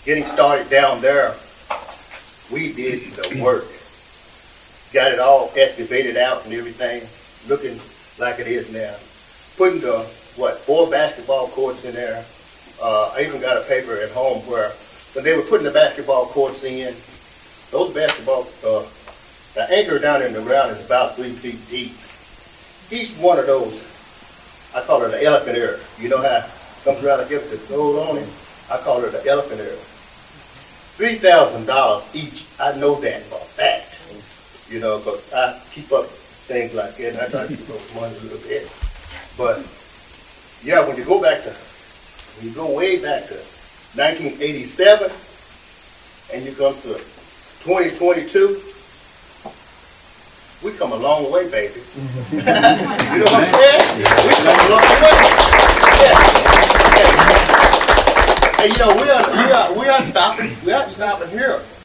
getting started down there, we did the work. Got it all excavated out and everything, looking like it is now. Putting the, 4 basketball courts in there. I even got a paper at home where when they were putting the basketball courts in, those basketball, the anchor down in the ground is about 3 feet deep. Each one of those, I call it an elephant ear. You know how it comes around and gets the gold on it? I call it an elephant ear. $3,000 each. I know that for a fact. You know, because I keep up things like that, and I try to keep up money a little bit. But yeah, when you go way back to 1987, and you come to 2022, we come a long way, baby. You know what I'm saying? We come a long way. Yeah. And you know, we aren't stopping. We aren't stopping here.